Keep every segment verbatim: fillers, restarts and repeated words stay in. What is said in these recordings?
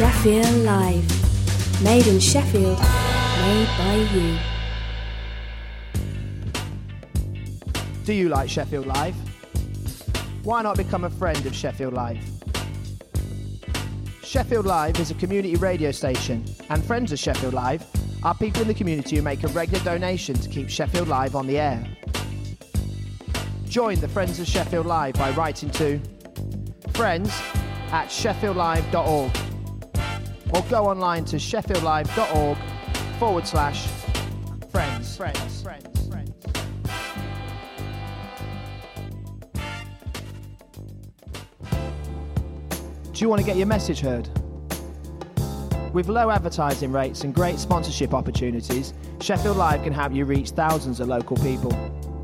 Sheffield Live. Made in Sheffield, made by you. Do you like Sheffield Live? Why not become a friend of Sheffield Live? Sheffield Live is a community radio station, and friends of Sheffield Live are people in the community who make a regular donation to keep Sheffield Live on the air. Join the Friends of Sheffield Live by writing to friends at sheffieldlive dot org or go online to sheffieldlive.org forward slash friends. Friends. Friends. Friends. Do you want to get your message heard? With low advertising rates and great sponsorship opportunities, Sheffield Live can help you reach thousands of local people.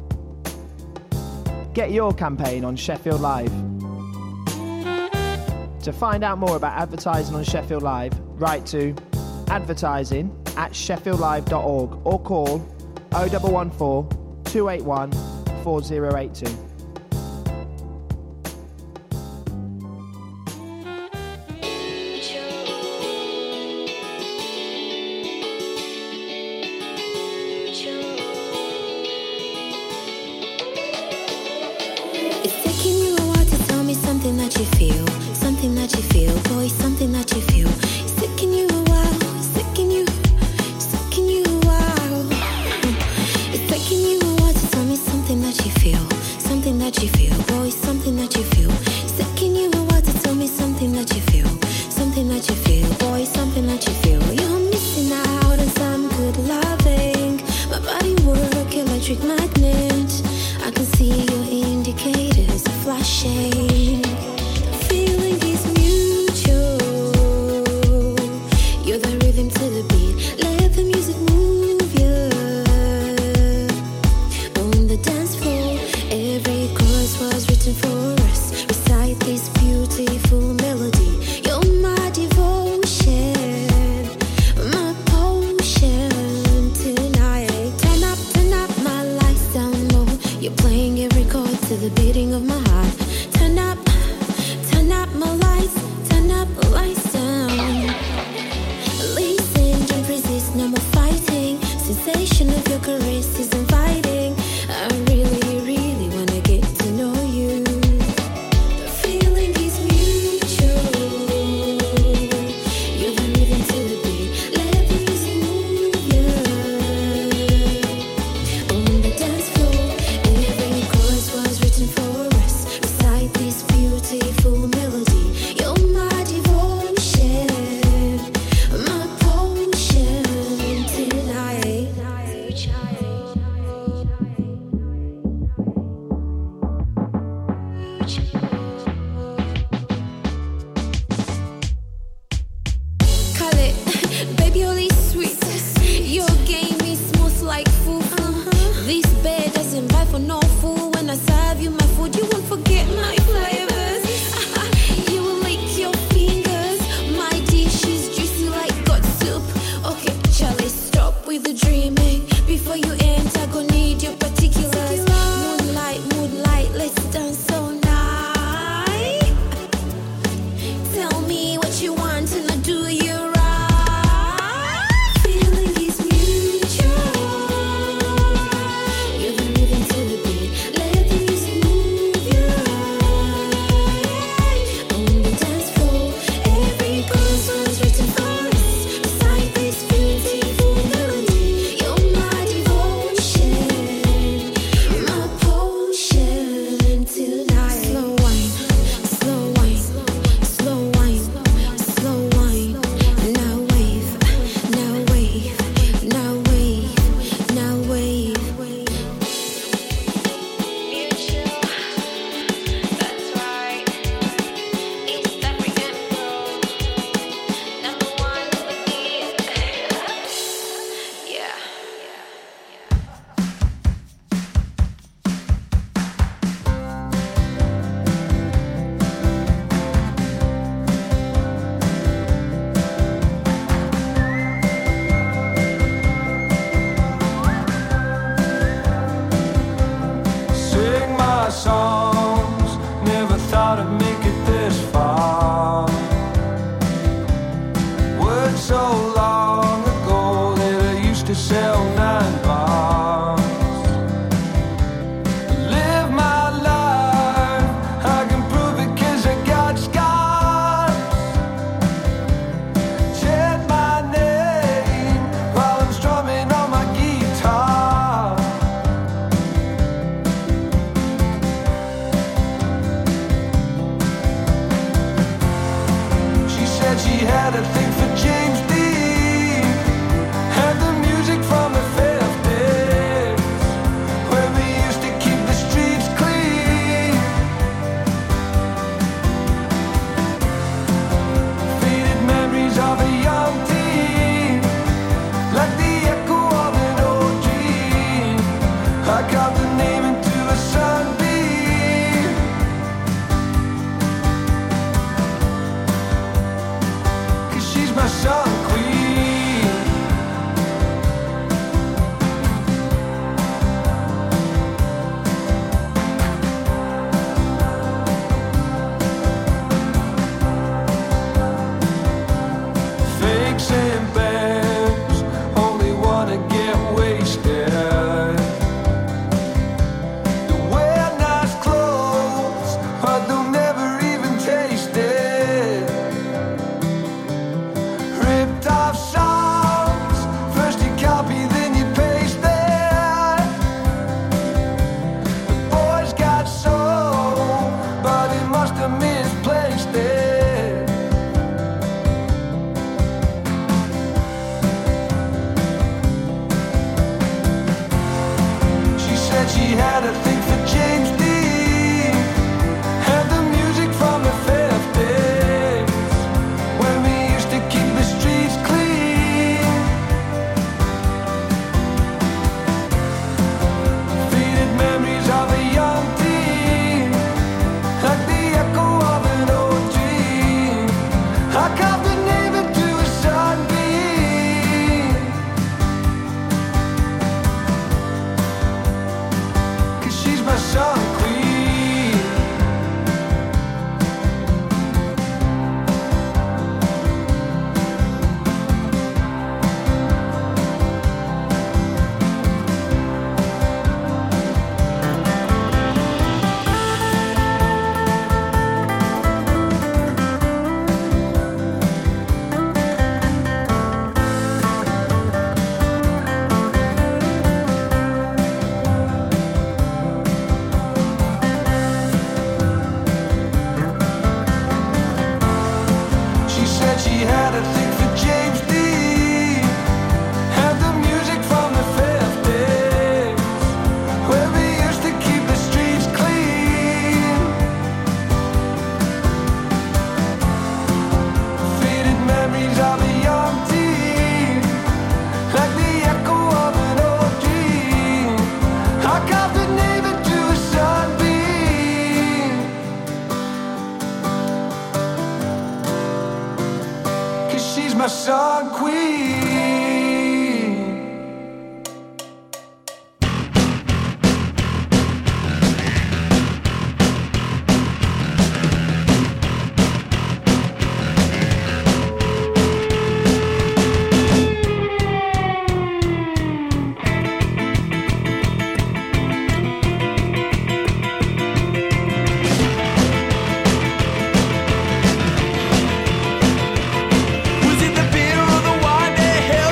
Get your campaign on Sheffield Live. To find out more about advertising on Sheffield Live, write to advertising at sheffieldlive dot org or call oh one one four, two eight one, four oh eight two. That you feel, something that you feel, boy, something that you feel. It's taking you a while, it's taking you, it's taking you a while. It's taking you a while to tell me something that you feel, something that you feel, boy, something that you feel. It's taking you a while to tell me something that you feel, something that you feel, boy, something that you feel. You're missing out on some good loving. My body work, electric magnet. I can see your indicators are flashing. Feeling is mutual. You're the rhythm to the beat. Let the music move you. On the dance floor, every chorus was written for us. Recite this beautiful melody. You're my devotion, my potion tonight. Turn up, turn up, my lights down low. You're playing every chord to the beating of my heart. Turn up, turn up my lights, turn up the lights down. Listen, don't resist, no more fighting. Sensation of your caress is inviting. I really, really wanna get to know you. The feeling is mutual. You're the rhythm to the beat. Let the music move you. On the dance floor, every chorus was written for us. Recite this beautiful melody. You're my devotion, my potion tonight. Call it, baby, only sweet. Your game is smooth like fufu. This bed doesn't buy for no fool. When I serve you my food, you won't forget my flavors. You will lick your fingers. My dish is juicy like gut soup. Okay, Charlie, stop with the dreaming. Before you enter, go need your particulars. Moonlight, moonlight, let's dance all night. Tell me what you want and I'll do you right. so long ago that I used to sell nine bars. Live my life, I can prove it 'cause I got scars. Chant my name while I'm strumming on my guitar. She said she had a thing for James Dean and the music from the fifties, when we used to keep the streets clean. Faded memories of a young teen, like the echo of an old dream. I got the name into a sunbeam. 'Cause she's my sun queen. Fakes and bands only wanna get wasted. They wear nice clothes, but they'll never even taste it. Ripped off songs, first you copy, then you paste it. The boy's got soul, but he must have misplaced it. She said she had a thing for James Dean and the music from the fifties, when we used to keep the streets clean. Faded memories of a young teen, like the echo of an old dream. I caught the name into a sunbeam. 'Cause she's my sun queen. She said she had a thing for James Dean and the music from the fifties, where we used to keep the streets clean. Faded memories of a young teen, like the echo of an old dream. I got the name into a sunbeam. 'Cause she's my sun queen. Was it the beer or the wine that held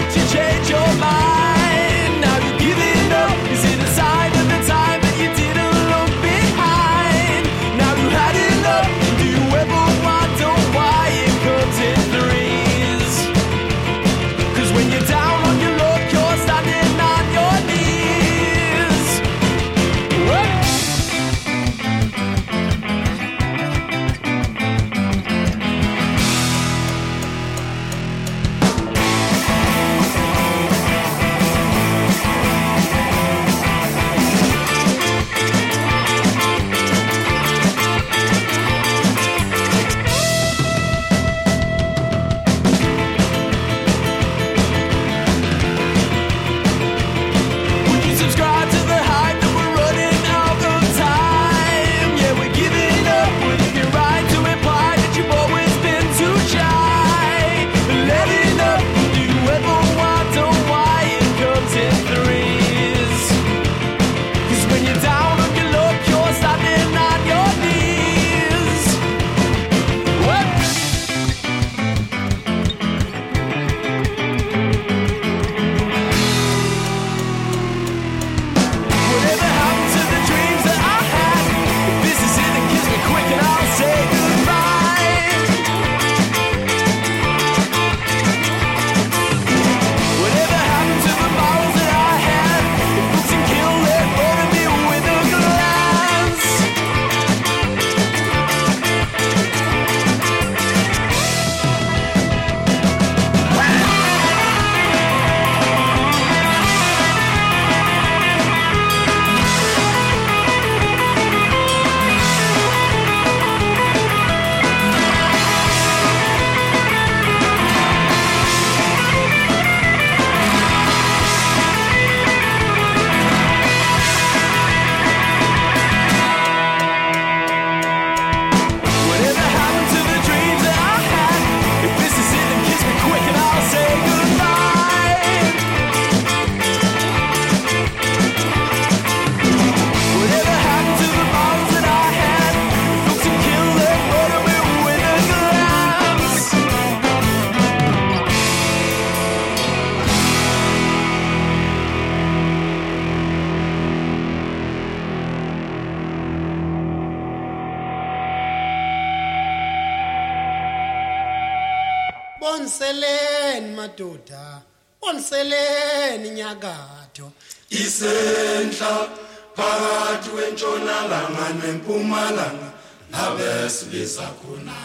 Bonseleni madoda, bonseleni nyakatho. Isentla phakathi kwentshonalanga nempumalanga nabesibiza khona.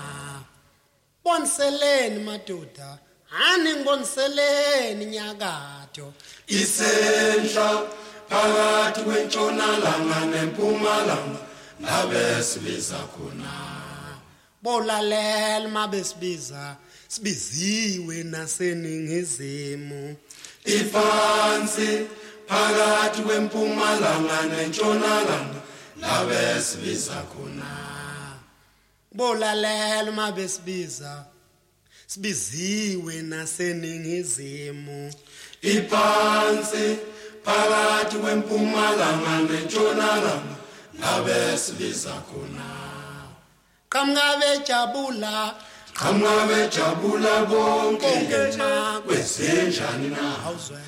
Bonseleni madoda, hani ngiboniseleni nyakatho. Isentla phakathi kwentshonalanga nempumalanga nabesibiza khona. Bolalela mabesibiza, sibiziwe naseningizimu. Ifansi phakathi kwempumalanga nentshonalanga nabesibiza khona. Bolalela mabesibiza, sibiziwe naseningizimu. Ifansi phakathi kwempumalanga nentshonalanga nabesibiza khona. Qhamuka bejabula, qhamuka bejabula bonke bonke kwezenjani na awuzwe.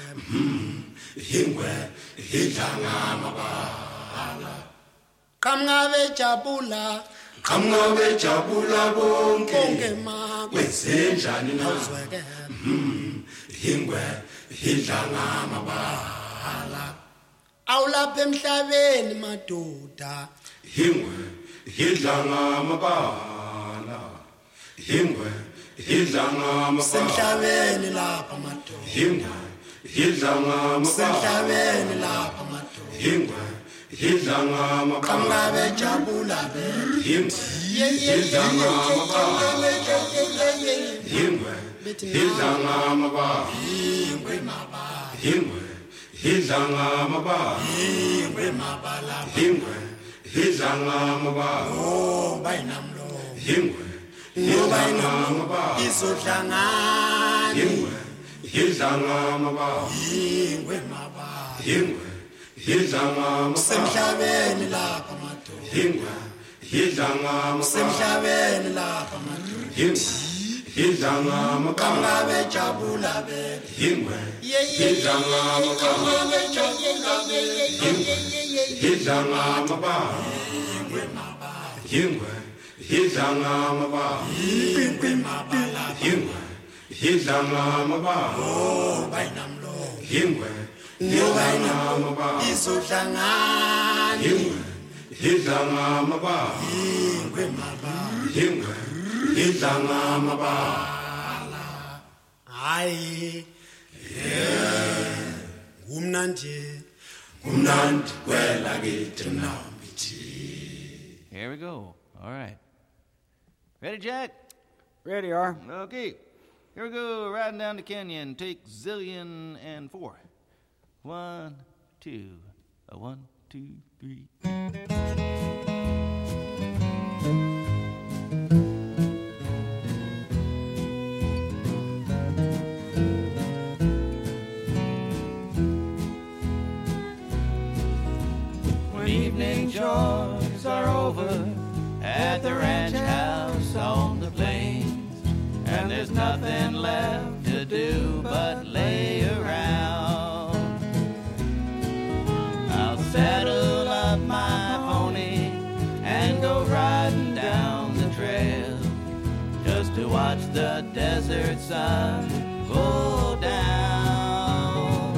Ingwe idlanga amabala. Qhamuka bejabula, qhamuka bejabula bonke bonke ma kwezenjani na awuzweke. Ingwe idlanga amabala. Awulapha emhlabeni madoda, Ingwe idlanga amabala. Ingwe idlanga amabala. semhlabeni lapha madoda, Ingwe idlanga amabala. semhlabeni lapha madoda. Ingwe idlanga amabala. Qhamuka bejabula be. Ingwe idlanga amabala. Ingwe idlanga amabala. Ingwe mabala, Ingwe idlanga amabala. ingwe mabala, Ingwe idlanga amabala. oh bayinamlo, Ingwe ngoba idlanga inamlo amabala. izodlangani. Ingwe idlanga amabala. Ingwe mabala, Ingwe idlanga amabala. semhlabeni lapha madoda, Ingwe idlanga amabala. semhlabeni lapha madoda. Ingwe idlanga amabala. Qhamuka bejabula be. Ingwe idlanga amabala. Idlanga amabala. Ingwe idlanga amabala. Ingwe mabala, Ingwe idlanga amabala. oh bayinamlo, Ingwe ngoba idlanga inamlo amabala. izodlangani. Ingwe idlanga amabala. Ingwe mabala, Ingwe idlanga amabala. hayi ngumna nje. Kumnandi kwela kithi nambithi. Here we go. All right. Ready, Jack? Ready, are? Okay. Here we go. Riding down the canyon. Take zillion and four. One, two. A one, two, three. When evening chores are over at the ranch house on the plains, and there's nothing left to do but lay around, I'll saddle up my pony and go riding down the trail just to watch the desert sun go down.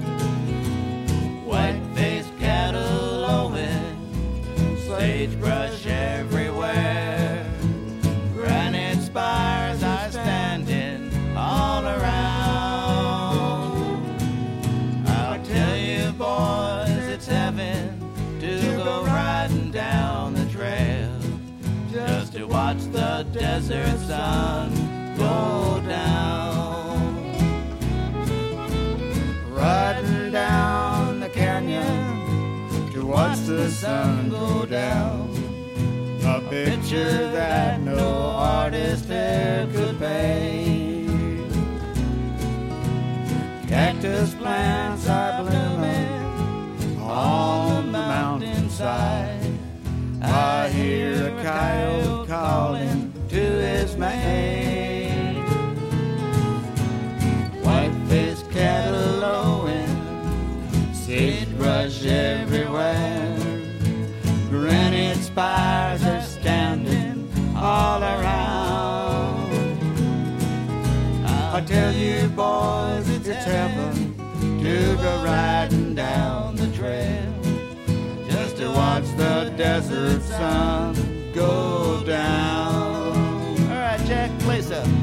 White-faced cattle lowing, sagebrush everywhere, granite spires are standing all around. I'll tell you boys, it's heaven to go riding down the trail just to watch the desert sun go down. Riding down the canyon to watch the sun go down, a picture that no artist ever could paint. Cactus plants are blooming on the mountainside. I hear a coyote calling to his mate. White-faced cattle lowing, sagebrush everywhere, granite spires are standing all around. I tell you boys, it's heaven to go riding down the trail, just to watch the desert sun go down. All right, Jack, play some.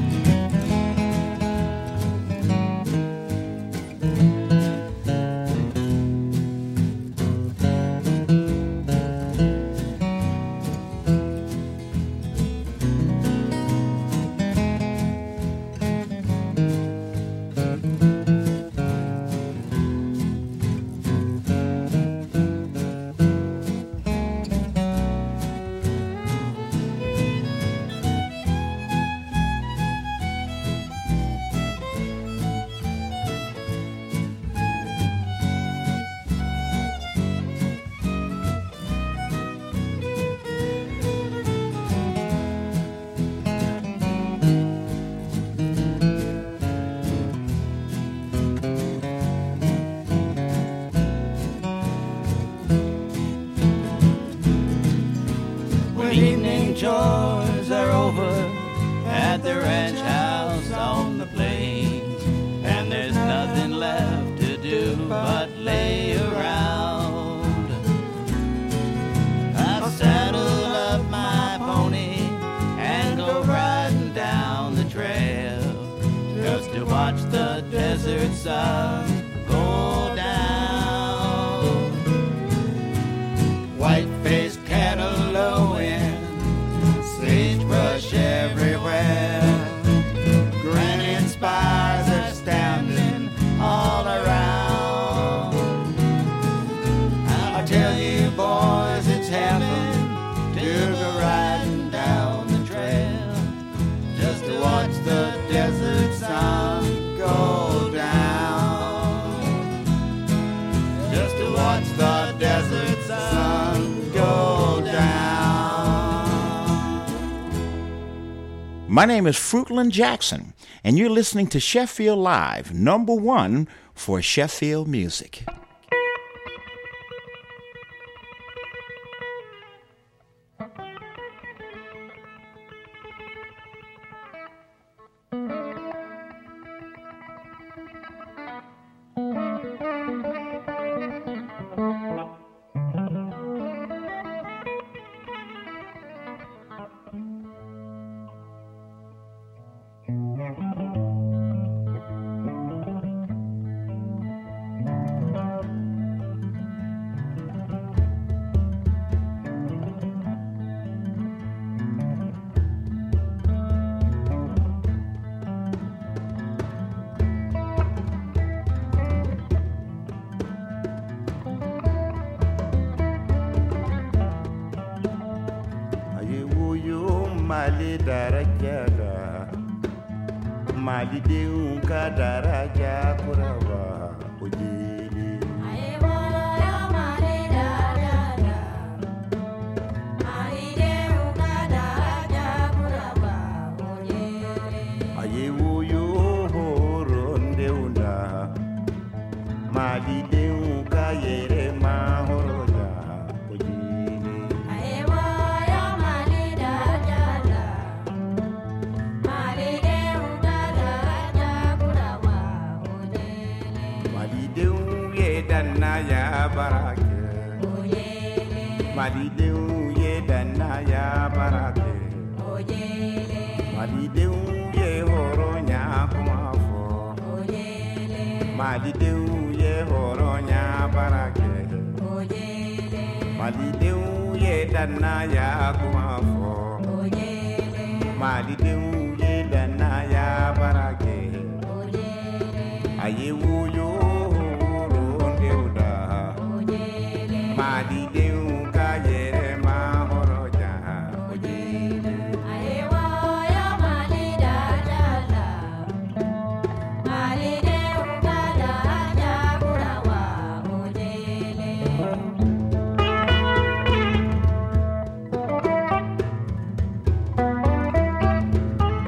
Evening chores are over at the ranch house on the plains, and there's nothing left to do but lay around. I'll saddle up my pony and go riding down the trail, just to watch the desert sun go down. White-faced cattle lowing, sagebrush everywhere, granite spires are standing all around. I tell you boys, it's heaven to go riding down the trail, just to watch the desert sun go down, just to watch the desert sun go down. My name is Fruitland Jackson, and you're listening to Sheffield Live, number one for Sheffield music. Mali daraja Mali deun ka daraja kuraba ojili Aye wala ya Mali daraja Mali deun ka daraja kuraba ojili Aye wuyo horon deunda Mali deun ka yere ma horoja ojili Aye wala ya Mali daraja Mali deun ka daraja kuraba ojili Mali deun ye danna ya barake ojili Mali deun ye danna ya barake ojili Mali deun ye horonya kumafo ojili Mali deun ye horonya barake ojili Mali deun ye danna ya kumafo ojili Mali deun ye danna ya barake ojili Aye wuyo ronde uda ojili Mali deun ka yere ma horoja ojili Aye wala Mali daraja Mali deun ka daraja kuraba ojili Mali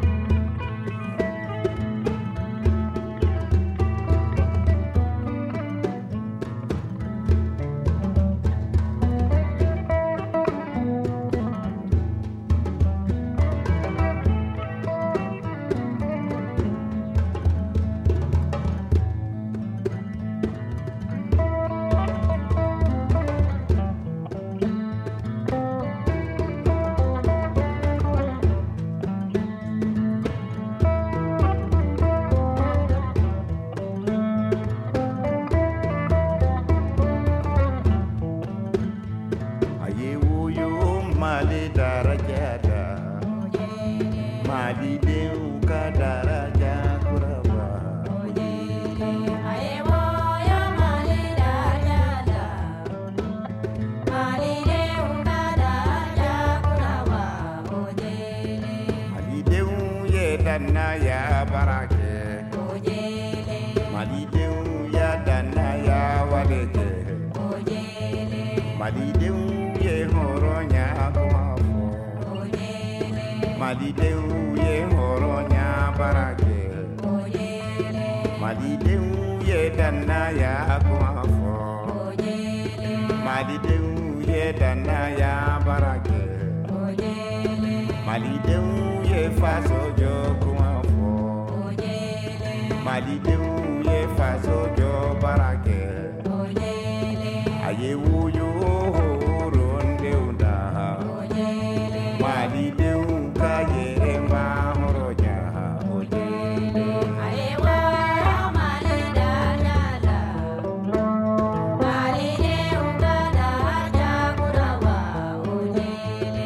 dana ya barake Ojele Malideu ya dana ya waleke Ojele Malideu ye horonya kumafo Ojele Malideu ye horonya barake Ojele Malideu ye dana ya kumafo Ojele Malideu ye dana ya barake Ojele Malideu ye faso jo kumafo Ojele Malideu ye faso jo barake Ojele Aye wuyo ronde unda Ojele Malideu ka ye ma horonya ojele Aewa malida jala Malide ugada jagurawa Ojele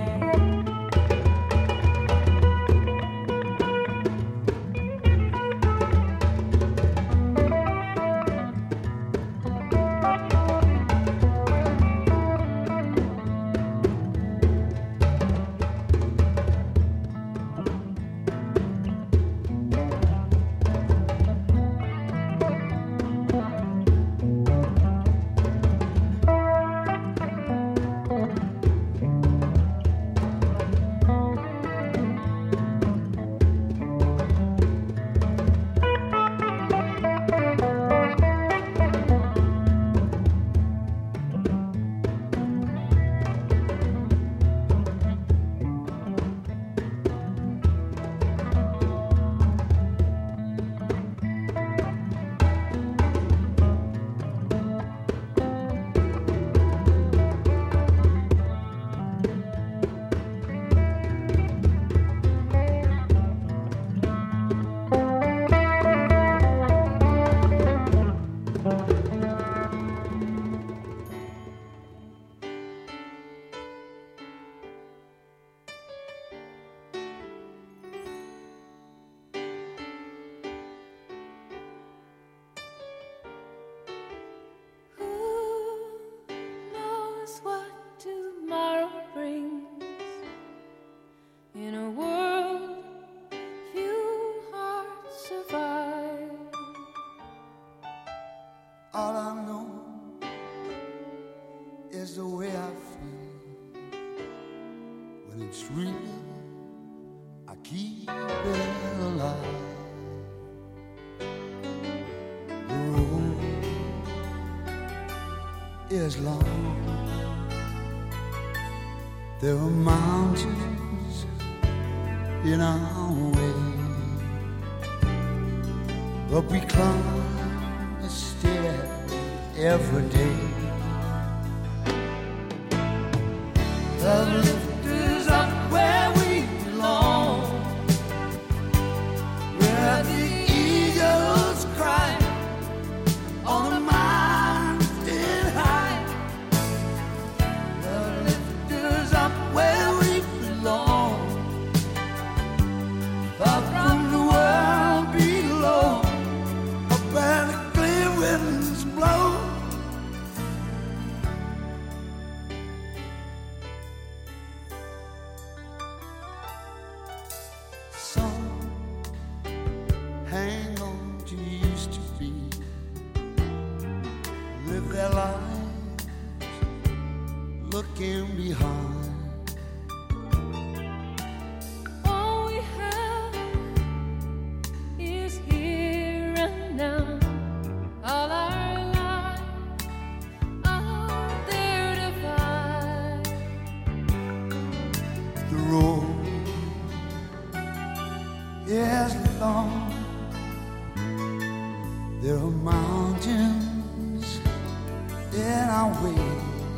All I know is the way I feel. When it's real, I keep it alive. The road is long. There are mountains in our way, but we climb a stair every day. The lift is up where we belong, where the eagles cry on a mountain high. The lift is up where we belong, far from the world below, up where the clear winds blow. Some hang on to used to be, live their lives looking behind. All we have is here and now. All our lives are there to find. The road is long. There are mountains in our way,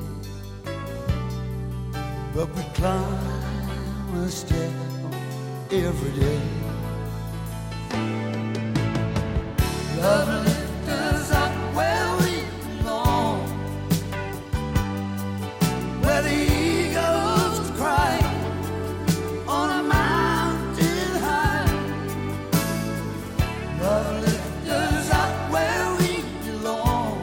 but we climb a step every day. Love lifts us up where we belong, where the eagles cry on a mountain high. Love lifts us up where we belong,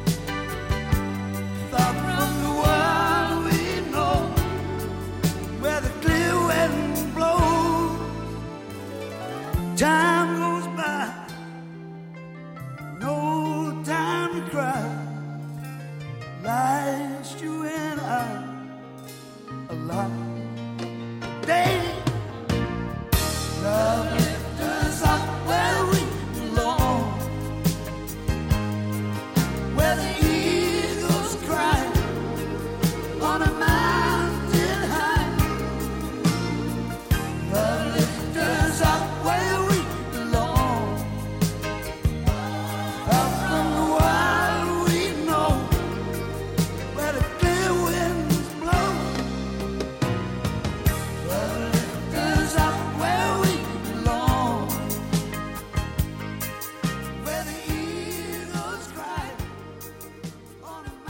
far from the world we know, where the clear wind blows. time goes by, no time to cry. Last you and I alive. They love lift us up where we belong, where the eagles cry on a mountain high. Love lift us up where we belong, up in the wild we know, where the clear winds blow. Love lift us up where we belong, where the eagles cry on a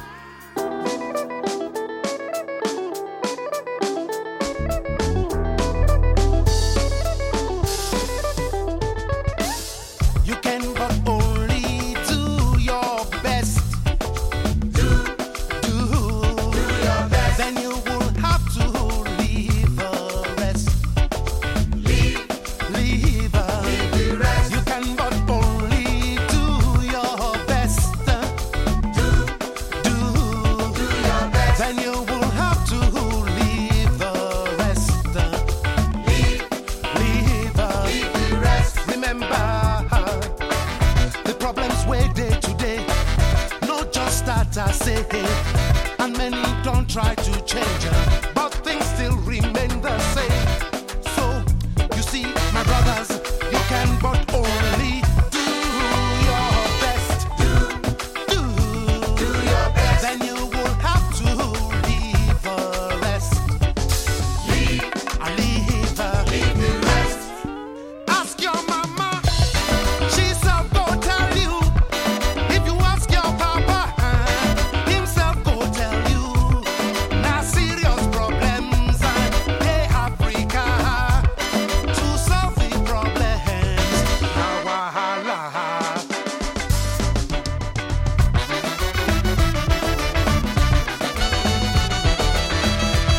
You can but only do your best. Do, do, do your best. Then you will have to leave the rest. Leave, leave, leave the rest. You can but only do your best. Do, do, do your best. Then you will have to leave the rest. Leave, leave, leave the rest. Remember, the problems way day to day, not just start I say, and many don't try to change, but things still remain the same. So you see, my brothers, you can but only do your best. Do, do, do your best. Then you will have to leave the rest. Leave, leave, leave the rest. Ask your mama, she self go tell you. If you ask your papa, himself go tell you. Now serious problems, hey Africa, to solve the problems. Now wahala.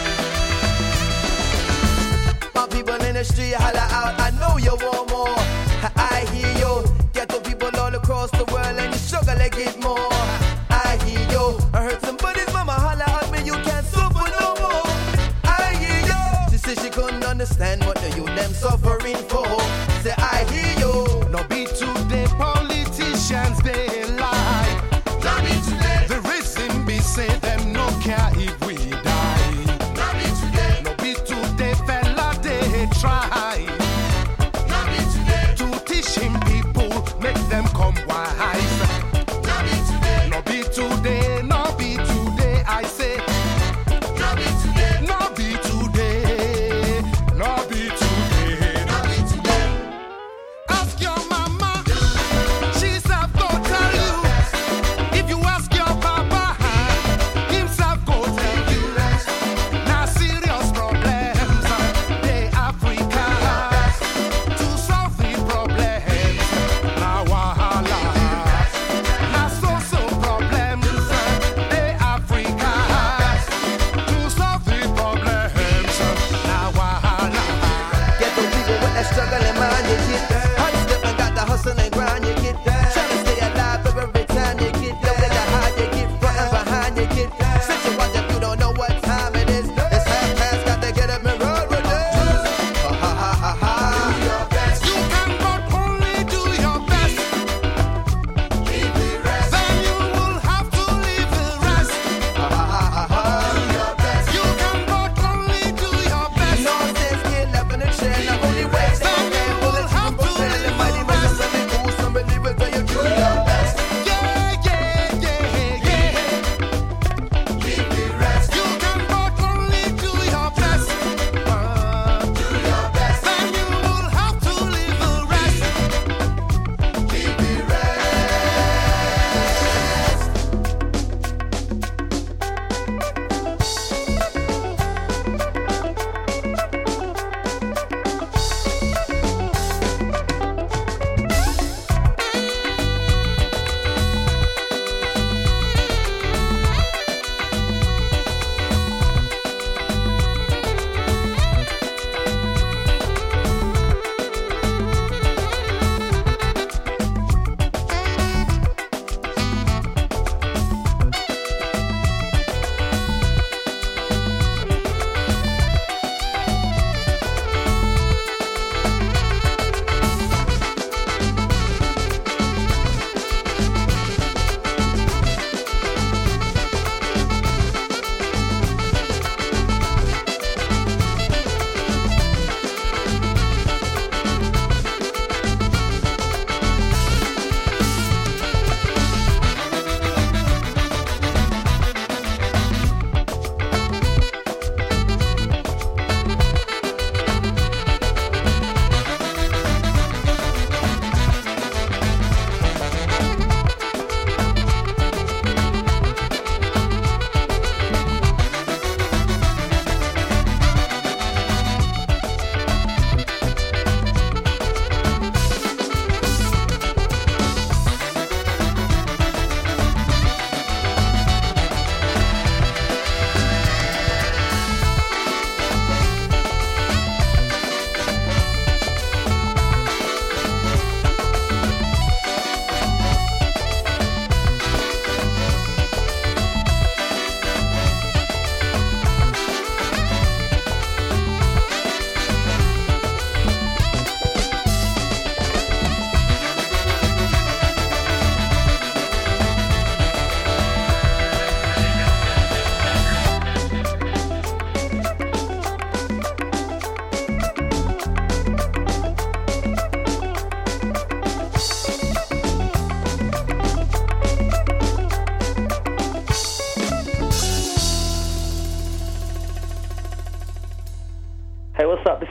My people in the street holla out, I know you want more.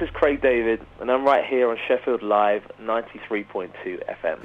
is Craig David, and I'm right here on Sheffield Live ninety-three point two F M.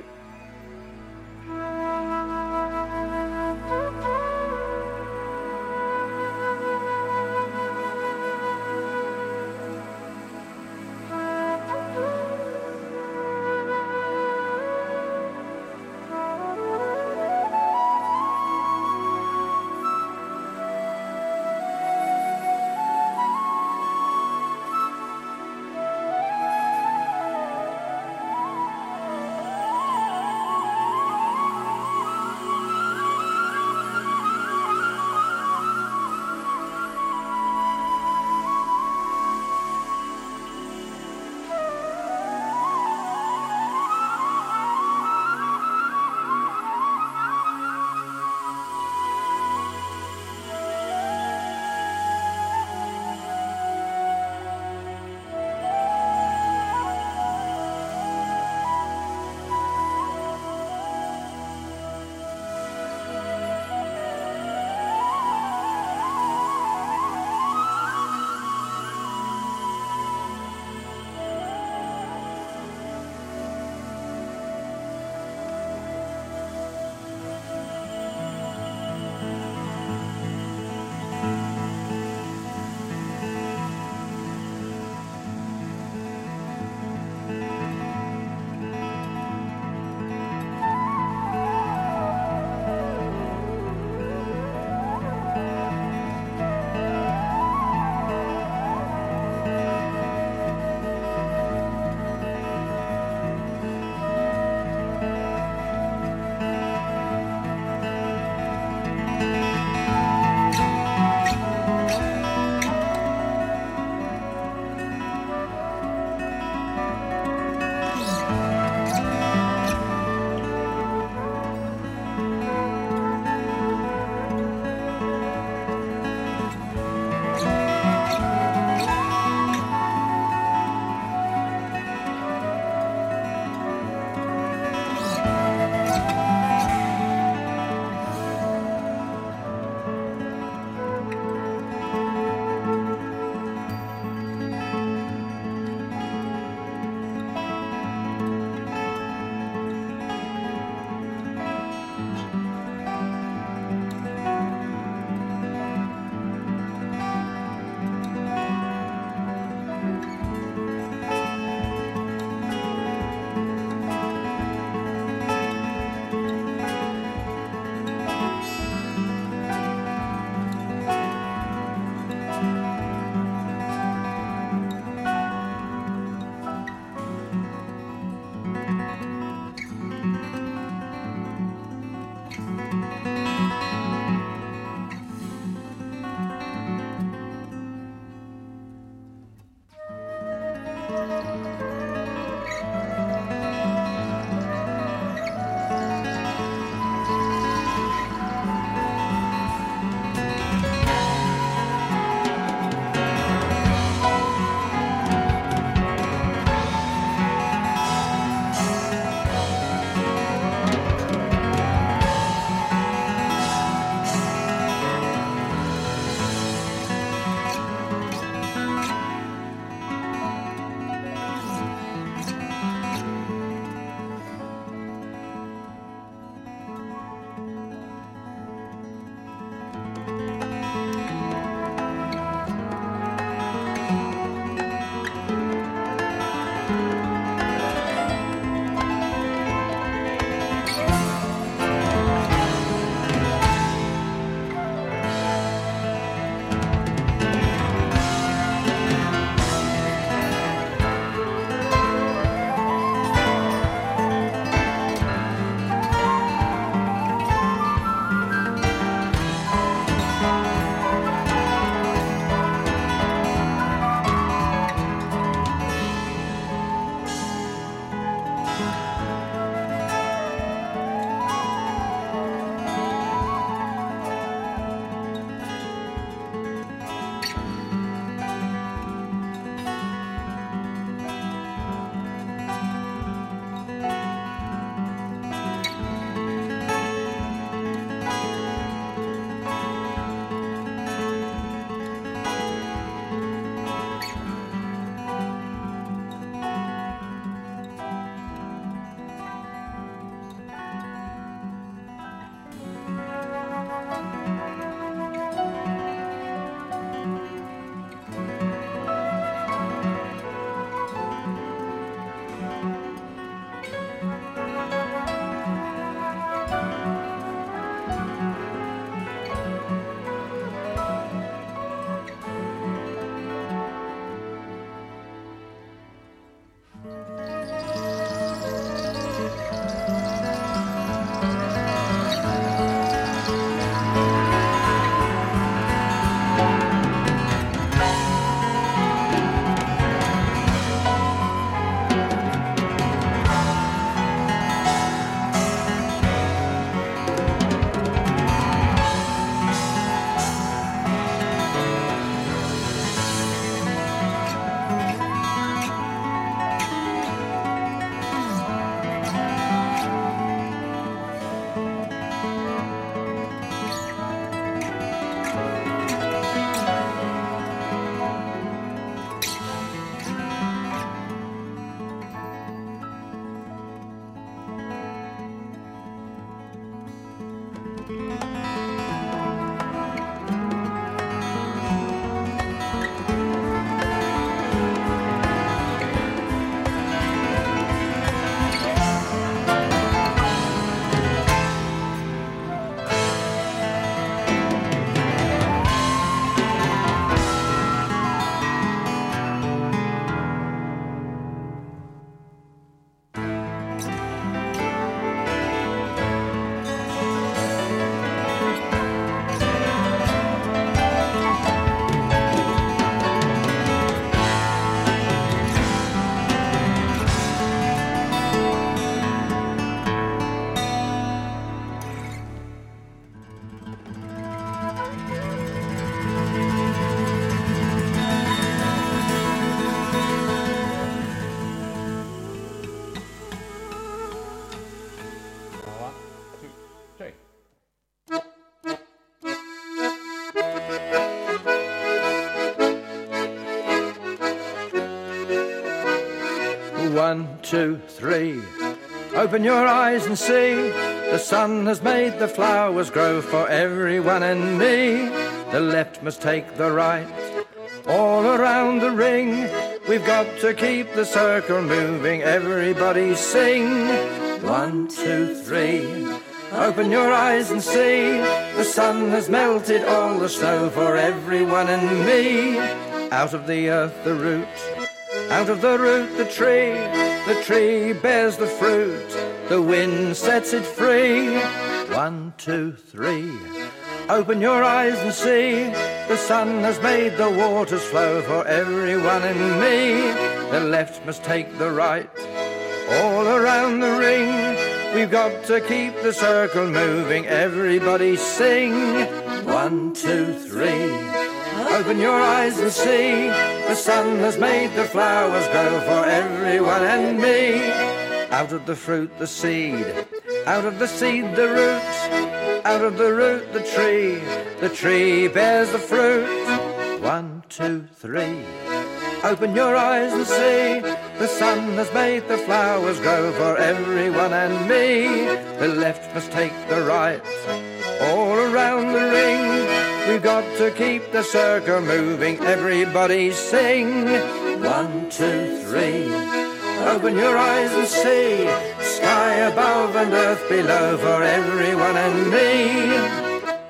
two, three. Open your eyes and see, the sun has made the flowers grow for everyone and me. The left must take the right, all around the ring. We've got to keep the circle moving, everybody sing. One, two, three. Open your eyes and see, the sun has melted all the snow for everyone and me. Out of the earth the root, out of the root the tree, the tree bears the fruit, the wind sets it free. One, two, three. Open your eyes and see, the sun has made the waters flow for everyone and me. The left must take the right, all around the ring. We've got to keep the circle moving, everybody sing. One, two, three. Open your eyes and see, the sun has made the flowers grow for everyone and me. Out of the fruit the seed, out of the seed the root, out of the root the tree, the tree bears the fruit. One, two, three. Open your eyes and see, the sun has made the flowers grow for everyone and me. The left must take the right, all around the ring. We've got to keep the circle moving, everybody sing. One, two, three. Open your eyes and see, sky above and earth below for everyone and me.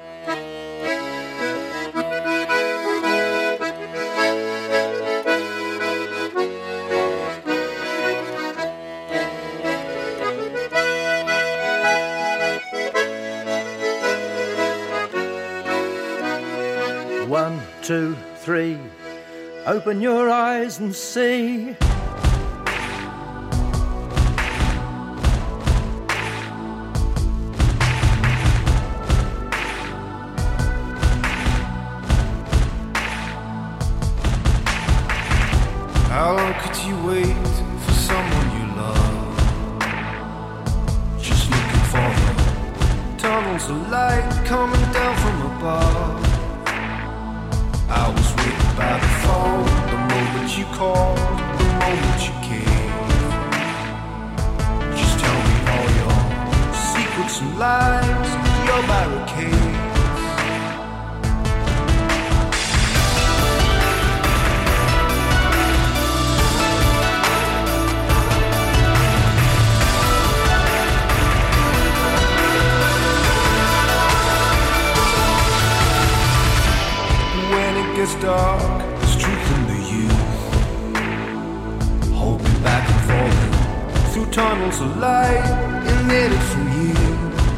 One, two, three. Open your eyes and see. How long could you wait for someone you love? Just looking for the tunnels of light coming down from above. I was waiting by the phone, the moment you called, the moment you came. Just tell me all your secrets and lies, your barricades. Gets dark, there's truth in the youth, hoping back and forth through tunnels of light, and then it from you.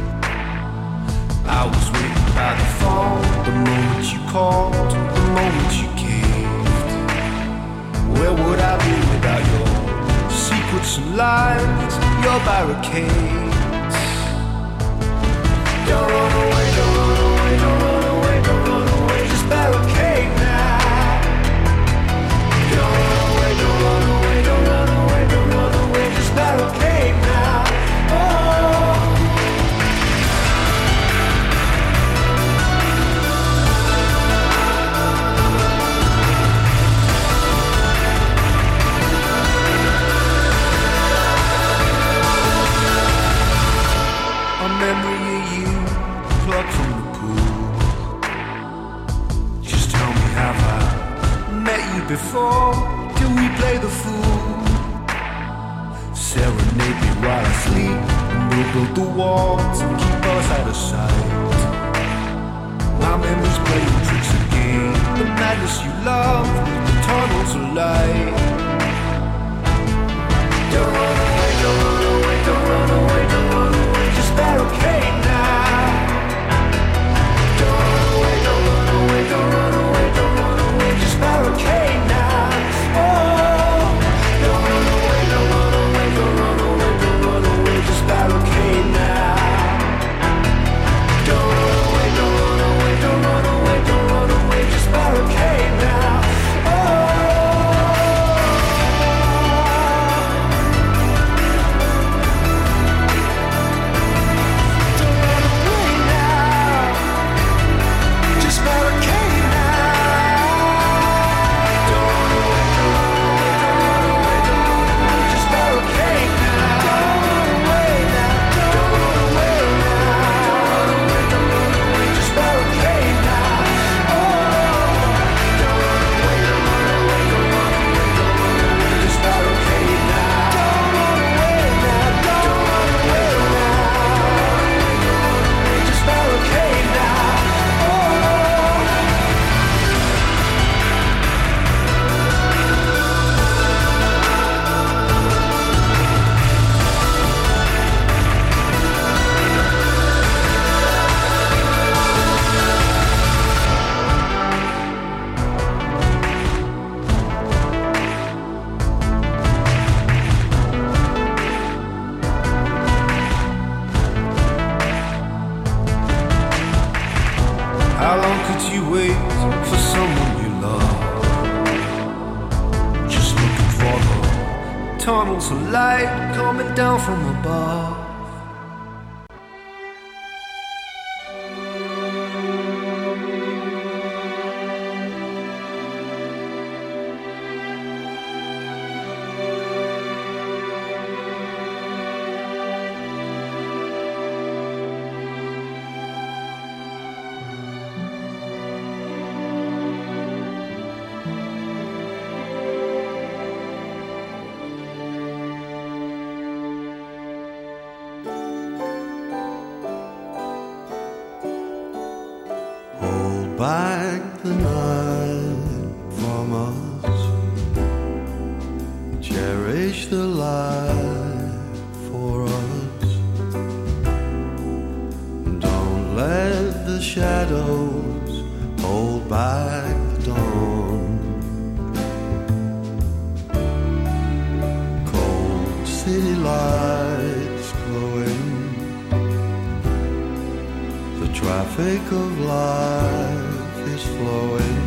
I was waiting by the phone, the moment you called, the moment you caved. Where would I be without your secrets and lies, your barricades? Don't run away, don't run away, don't run away, don't run away, just barricade. Barricade now. Oh. A memory of you plucked from the pool. Just tell me, have I met you before? Did we play the fool? Serenade me while I sleep, and we'll build the walls and keep us out of sight. My memories playing tricks again, the madness you love, the tunnels of light. Don't run away, don't run away, don't run away, don't run away, just barricade now. Don't run away, don't run away, don't run away, don't run away, just barricade now. Oh, don't run away, don't run away. Don't run away, don't run away, just barricade now. Don't run away, don't run away, don't run away, don't run away, just barricade now. Oh. Balls of light coming down from above. Back the night from us, cherish the light for us. Don't let the shadows hold back the dawn. Cold city lights glowing, the traffic of life is flowing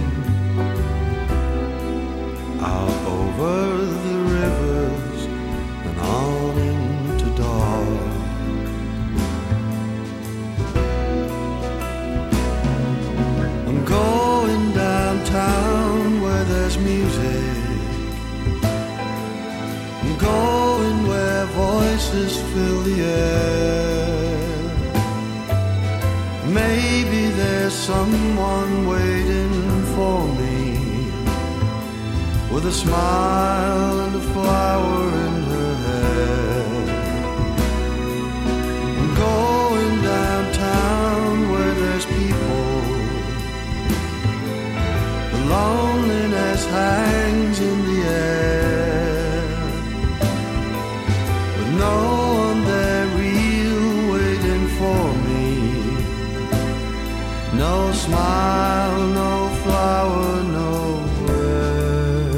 out over the rivers and on into dark. I'm going downtown where there's music. I'm going where voices fill the air. Maybe there's someone waiting for me with a smile and a flower in her hair. I'm going downtown where there's people. The loneliness hangs in the air, with no one there real waiting for me. No smile, no flower, nowhere.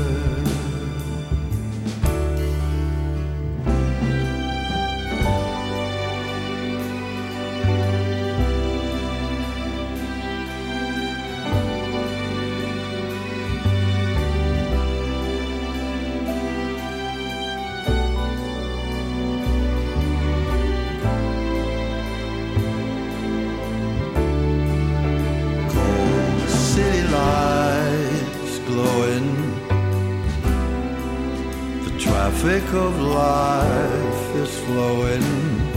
Traffic of life is flowing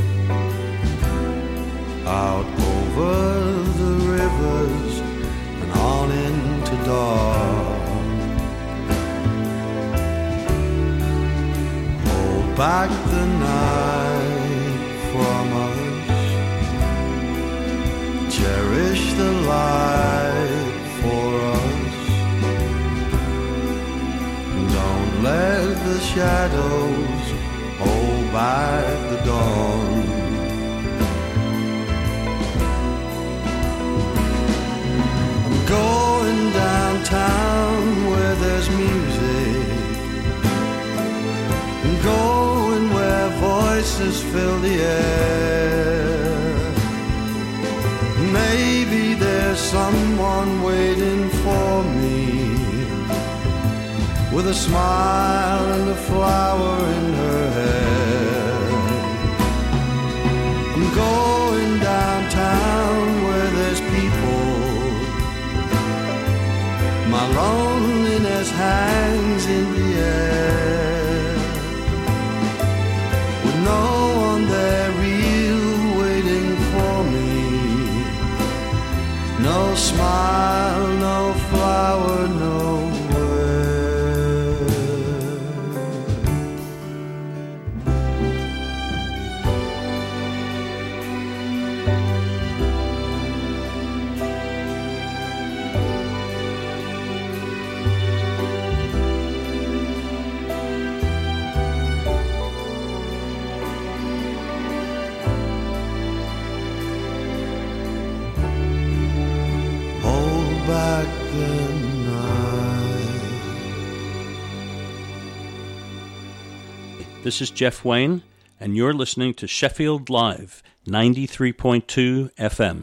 out over the rivers and on into dark. Hold back the night from us, cherish the light for us. Don't let the shadows hold back the dawn. I'm going downtown where there's music. I'm going where voices fill the air. Maybe there's someone waiting for me with a smile and a flower in her hair. I'm going downtown where there's people. My loneliness hangs in the air, with no one there real waiting for me. No smile, no flower, no back the night. This is Jeff Wayne, and you're listening to Sheffield Live, ninety-three point two F M.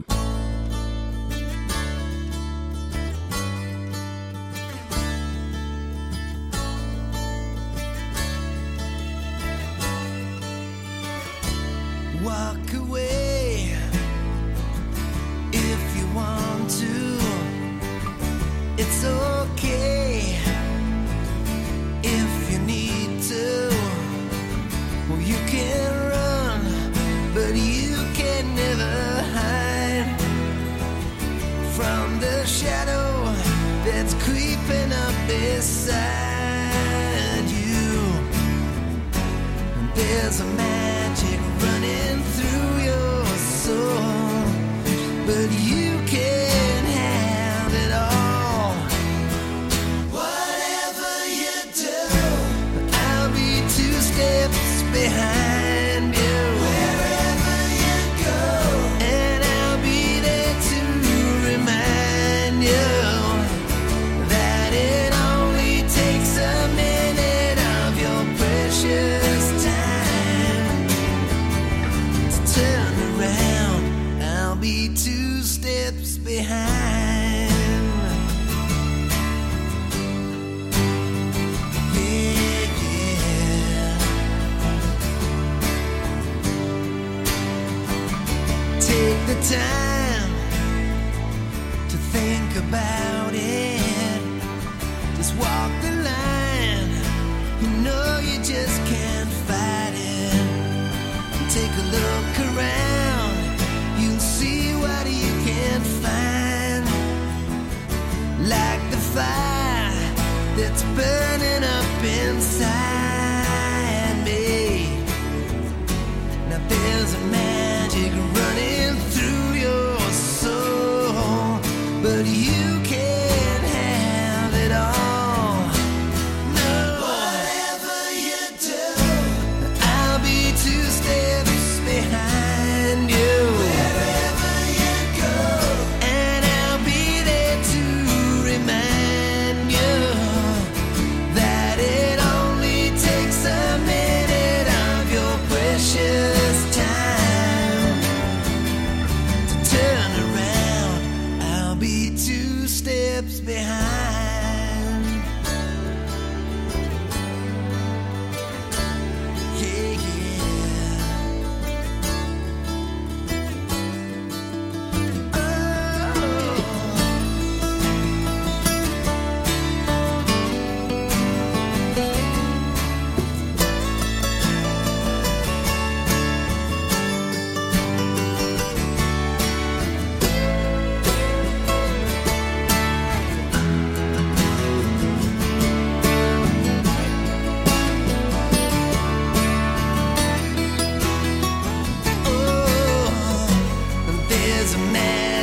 walk away if you want to. It's okay if you need to. Well, you can run, but you can never hide from the shadow that's creeping up beside you. There's a magic running through your soul, but you can't have it all. Whatever you do, I'll be two steps behind you. Wherever you go, and I'll be there to remind you that it only takes a minute of your precious time to turn around. I'll be two steps behind. Yeah, yeah. Take the time to think about it. Just walk the line. You know you just can't fight it. Take a look around. You'll see what you can find. Like the fire that's burning up inside me. Now there's a magic running through your soul, but you can't have it all. No. Whatever you do, I'll be two steps behind you. Wherever you go, and I'll be there to remind you that it only takes a minute of your precious time to turn around. I'll be two steps behind. Yeah, yeah. There's a man